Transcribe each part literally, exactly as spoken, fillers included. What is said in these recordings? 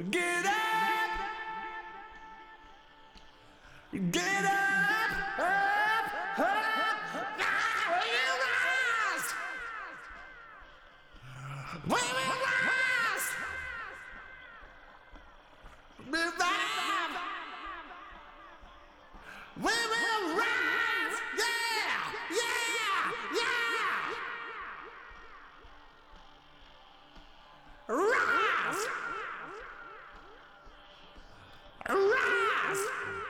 Get up! Get up! Up! Up! Now you rise! We will rise! Revive! We will rise! Yeah! Yeah! Yeah! Rise! Rise!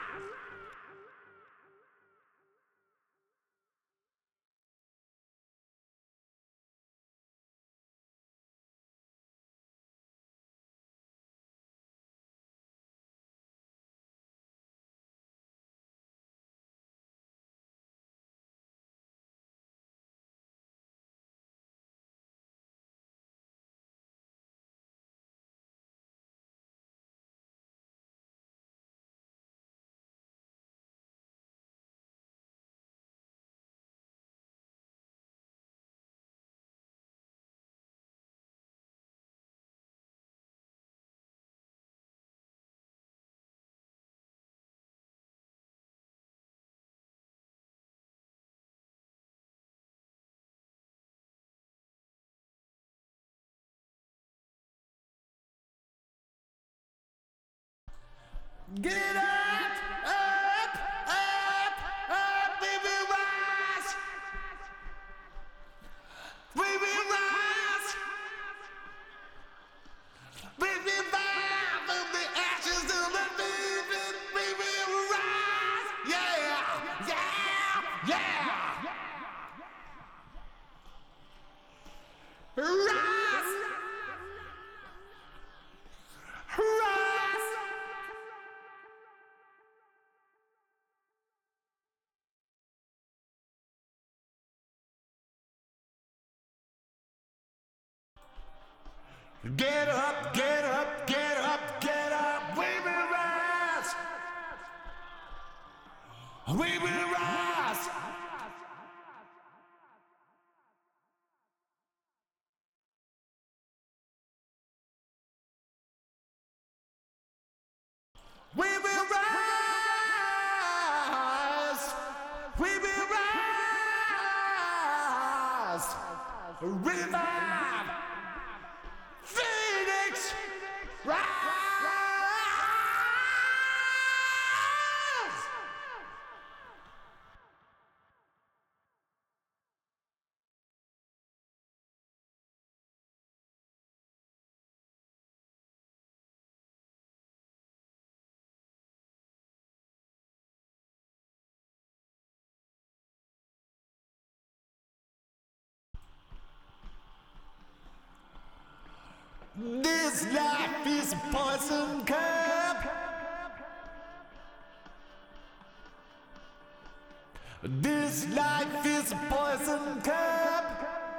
Get up! Up! Up! Up! We will rise! We will rise! We will rise from the ashes to the living. We will rise! Yeah! Yeah! Yeah! Rise! Rise! Get up, get up, get up, get up, we will rise! We will rise! We will rise! We will rise! Revive! Phoenix! Rise! This life is a poison cup. This life is a poison cup.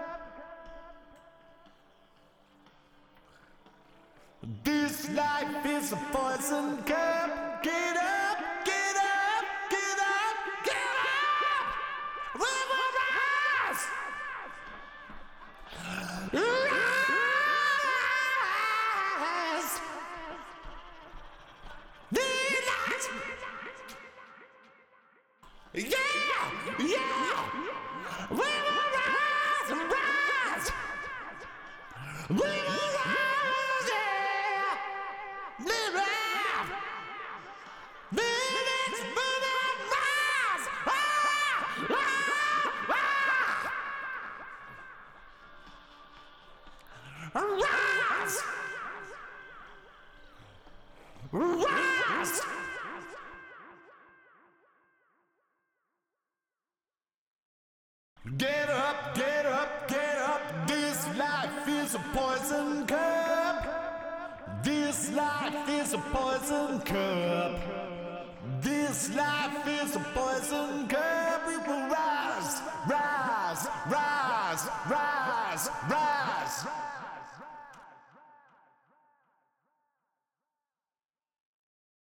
This life is a poison cup. Get up, get up, get up, get up. We will rise. Rise. Daylight. Yeah, yeah. We will rise, rise. We will rise, yeah. Live life. Minutes, minutes, rise. Ah, ah, ah. Rise. Rise. Get up, get up, get up. This life is a poison cup. This life is a poison cup. This life is a poison cup. We will rise, rise, rise, rise, rise.